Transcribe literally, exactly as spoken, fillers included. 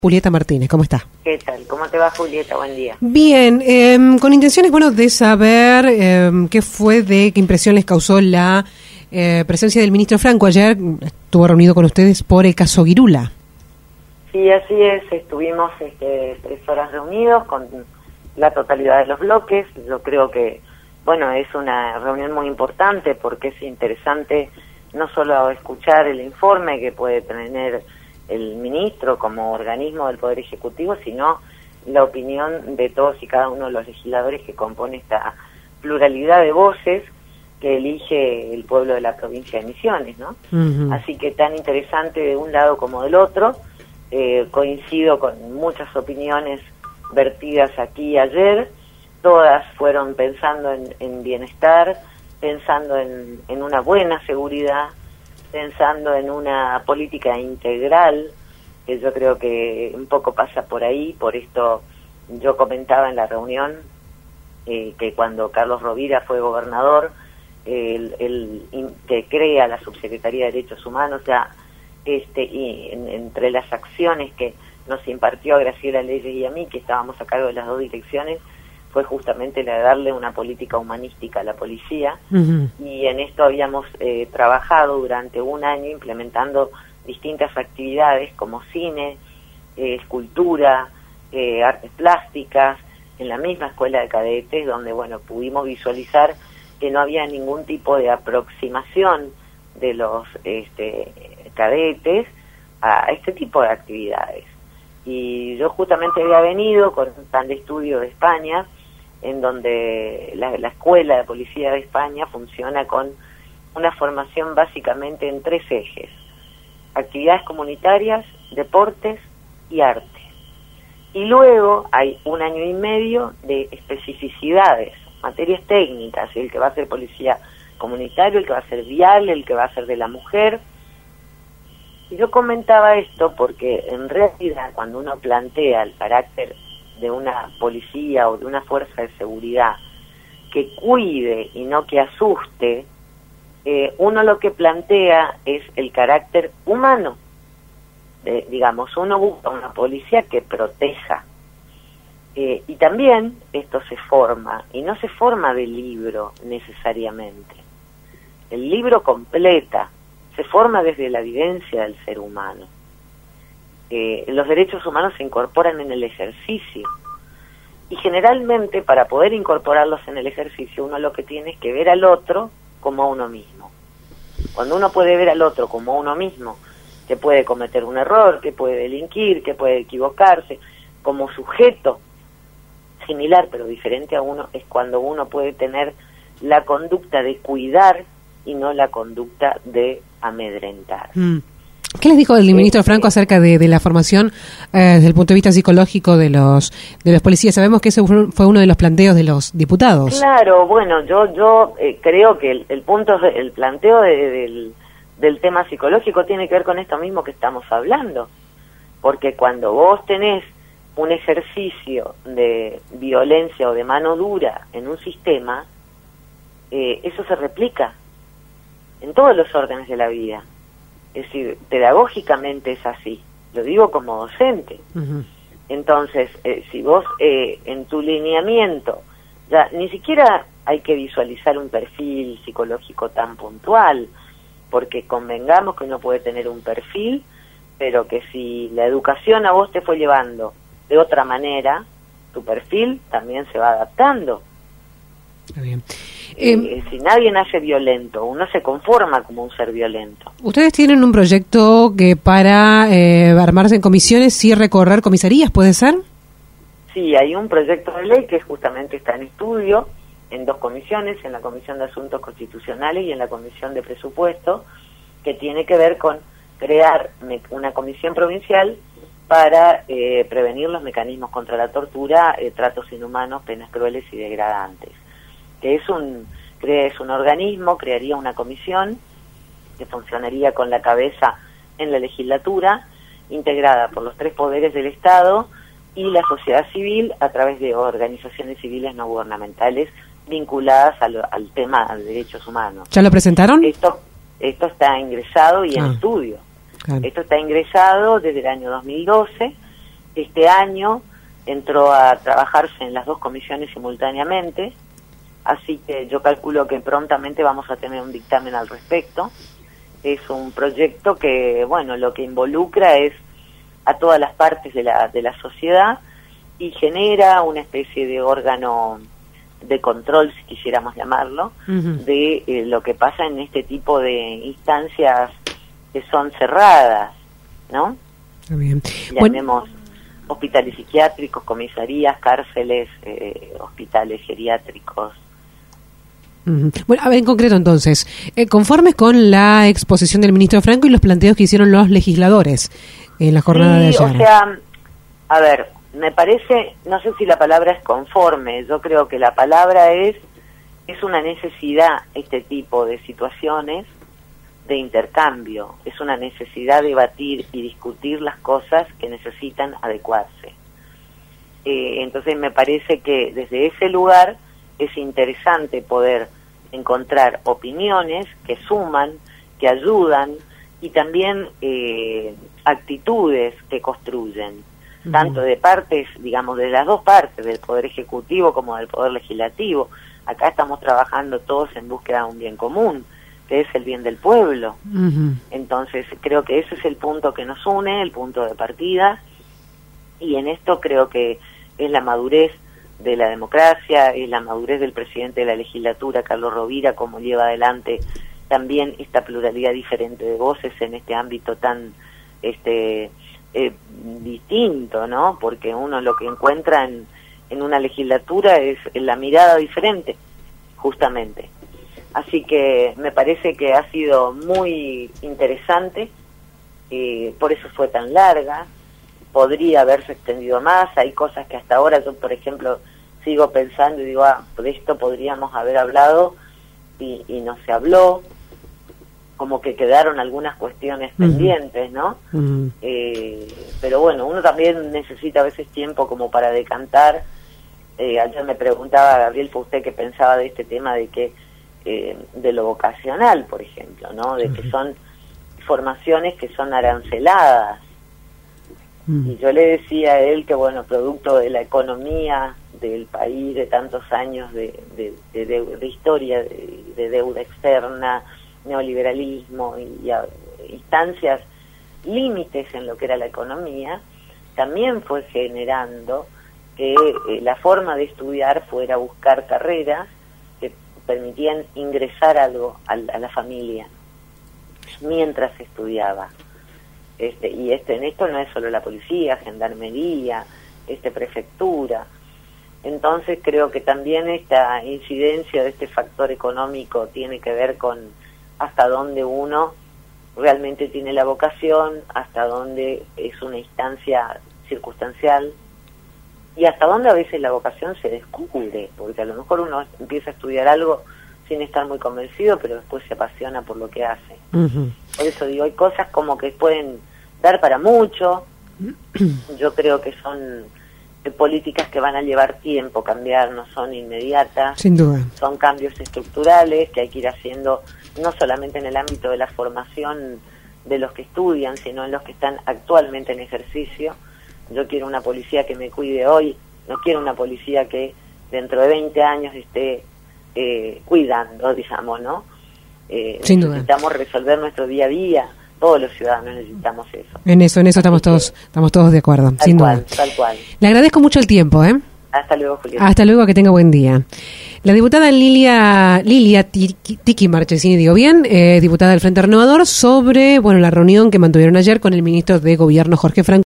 Julieta Martínez, ¿cómo está? ¿Qué tal? ¿Cómo te va, Julieta? Buen día. Bien, eh, con intenciones, bueno, de saber eh, qué fue, de qué impresión les causó la eh, presencia del ministro Franco. Ayer estuvo reunido con ustedes por el caso Guirula. Sí, así es. Estuvimos este, tres horas reunidos con la totalidad de los bloques. Yo creo que, bueno, es una reunión muy importante porque es interesante no solo escuchar el informe que puede tener el ministro como organismo del Poder Ejecutivo, sino la opinión de todos y cada uno de los legisladores que compone esta pluralidad de voces que elige el pueblo de la provincia de Misiones, ¿no? Uh-huh. Así que tan interesante de un lado como del otro. Eh, coincido con muchas opiniones vertidas aquí ayer, todas fueron pensando en, en bienestar, pensando en, en una buena seguridad, pensando en una política integral, que yo creo que un poco pasa por ahí. Por esto yo comentaba en la reunión eh, que cuando Carlos Rovira fue gobernador, eh, el, el, que crea la Subsecretaría de Derechos Humanos, ya este y en, entre las acciones que nos impartió a Graciela Leyes y a mí, que estábamos a cargo de las dos direcciones, fue justamente la de darle una política humanística a la policía. Uh-huh. Y en esto habíamos eh, trabajado durante un año implementando distintas actividades como cine, eh, escultura, eh, artes plásticas, en la misma escuela de cadetes, donde bueno pudimos visualizar que no había ningún tipo de aproximación de los este, cadetes a este tipo de actividades. Y yo justamente había venido con un plan de estudio de España, en donde la, la Escuela de Policía de España funciona con una formación básicamente en tres ejes: actividades comunitarias, deportes y arte. Y luego hay un año y medio de especificidades, materias técnicas, el que va a ser policía comunitario, el que va a ser vial, el que va a ser de la mujer. Y yo comentaba esto porque en realidad cuando uno plantea el carácter de una policía o de una fuerza de seguridad que cuide y no que asuste, eh, uno lo que plantea es el carácter humano. Eh, digamos, uno busca una policía que proteja. Eh, y también esto se forma, y no se forma de libro necesariamente. El libro completa, se forma desde la vivencia del ser humano. Eh, los derechos humanos se incorporan en el ejercicio, y generalmente para poder incorporarlos en el ejercicio uno lo que tiene es que ver al otro como a uno mismo. Cuando uno puede ver al otro como a uno mismo, que puede cometer un error, que puede delinquir, que puede equivocarse, como sujeto similar pero diferente a uno, es cuando uno puede tener la conducta de cuidar y no la conducta de amedrentar. Mm. ¿Qué les dijo el ministro Franco acerca de, de la formación eh, desde el punto de vista psicológico de los de los policías? Sabemos que ese fue uno de los planteos de los diputados. Claro, bueno, yo yo eh, creo que el, el punto, el planteo de, de, del, del tema psicológico tiene que ver con esto mismo que estamos hablando, porque cuando vos tenés un ejercicio de violencia o de mano dura en un sistema, eh, eso se replica en todos los órdenes de la vida. Es decir, pedagógicamente es así, lo digo como docente. Uh-huh. Entonces, eh, si vos eh, en tu lineamiento, ya ni siquiera hay que visualizar un perfil psicológico tan puntual, porque convengamos que uno puede tener un perfil, pero que si la educación a vos te fue llevando de otra manera, tu perfil también se va adaptando. Está bien. Eh, eh, si nadie nace violento, uno se conforma como un ser violento. Ustedes tienen un proyecto que para eh, armarse en comisiones y recorrer comisarías, ¿puede ser? Sí, hay un proyecto de ley que justamente está en estudio en dos comisiones, en la Comisión de Asuntos Constitucionales y en la Comisión de Presupuesto, que tiene que ver con crear una comisión provincial para eh, prevenir los mecanismos contra la tortura, eh, tratos inhumanos, penas crueles y degradantes. Que es un es un organismo, crearía una comisión que funcionaría con la cabeza en la legislatura, integrada por los tres poderes del Estado y la sociedad civil a través de organizaciones civiles no gubernamentales vinculadas al, al tema de derechos humanos. ¿Ya lo presentaron? Esto esto está ingresado y en ah, estudio. Claro. Esto está ingresado desde el año dos mil doce este año entró a trabajarse en las dos comisiones simultáneamente, así que yo calculo que prontamente vamos a tener un dictamen al respecto. Es un proyecto que, bueno, lo que involucra es a todas las partes de la, de la sociedad y genera una especie de órgano de control, si quisiéramos llamarlo, uh-huh. de eh, lo que pasa en este tipo de instancias que son cerradas, ¿no? Está bien. Llamemos bueno. hospitales psiquiátricos, comisarías, cárceles, eh, hospitales geriátricos. Uh-huh. Bueno, a ver, en concreto entonces, eh, conformes con la exposición del ministro Franco y los planteos que hicieron los legisladores en la jornada sí, de ayer. O sea, a ver, me parece, no sé si la palabra es conforme, yo creo que la palabra es, es una necesidad este tipo de situaciones de intercambio, es una necesidad de debatir y discutir las cosas que necesitan adecuarse. Eh, entonces me parece que desde ese lugar es interesante poder encontrar opiniones que suman, que ayudan y también eh, actitudes que construyen, uh-huh. tanto de partes, digamos, de las dos partes, del Poder Ejecutivo como del Poder Legislativo. Acá estamos trabajando todos en búsqueda de un bien común, que es el bien del pueblo. Uh-huh. Entonces creo que ese es el punto que nos une, el punto de partida, y en esto creo que es la madurez de la democracia, es la madurez del presidente de la legislatura, Carlos Rovira, como lleva adelante también esta pluralidad diferente de voces en este ámbito tan este eh, distinto, ¿no? Porque uno lo que encuentra en, en una legislatura es la mirada diferente, justamente. Así que me parece que ha sido muy interesante, eh, por eso fue tan larga. Podría haberse extendido más, hay cosas que hasta ahora yo, por ejemplo, sigo pensando y digo, ah, de esto podríamos haber hablado y, y no se habló, como que quedaron algunas cuestiones uh-huh. pendientes, ¿no? Uh-huh. Eh, pero bueno, uno también necesita a veces tiempo como para decantar. Eh, ayer me preguntaba Gabriel Fusté qué pensaba de este tema de que, eh, de lo vocacional, por ejemplo, ¿no? De uh-huh. que son formaciones que son aranceladas. Y yo le decía a él que, bueno, producto de la economía del país, de tantos años de, de, de, de, de historia, de, de deuda externa, neoliberalismo y, y a, instancias, límites en lo que era la economía, también fue generando que eh, la forma de estudiar fuera buscar carreras que permitían ingresar algo a, a la familia mientras estudiaba. Este, y este, en esto no es solo la policía, gendarmería, este, prefectura. Entonces creo que también esta incidencia de este factor económico tiene que ver con hasta dónde uno realmente tiene la vocación, hasta dónde es una instancia circunstancial y hasta dónde a veces la vocación se descubre, porque a lo mejor uno empieza a estudiar algo sin estar muy convencido, pero después se apasiona por lo que hace. Uh-huh. Por eso digo, hay cosas como que pueden dar para mucho. Yo creo que son políticas que van a llevar tiempo cambiar, no son inmediatas. Sin duda. Son cambios estructurales que hay que ir haciendo no solamente en el ámbito de la formación de los que estudian, sino en los que están actualmente en ejercicio. Yo quiero una policía que me cuide hoy, no quiero una policía que dentro de veinte años esté eh, cuidando, digamos, ¿no? Eh, Sin duda. Necesitamos resolver nuestro día a día. Todos los ciudadanos necesitamos eso. En eso, en eso estamos todos, estamos todos de acuerdo, sin duda. Tal cual. Le agradezco mucho el tiempo, ¿eh? Hasta luego, Julieta. Hasta luego, que tenga buen día. La diputada Lilia Lilia Tiki Marchesini, digo bien, eh, diputada del Frente Renovador, sobre, bueno, la reunión que mantuvieron ayer con el ministro de Gobierno, Jorge Franco.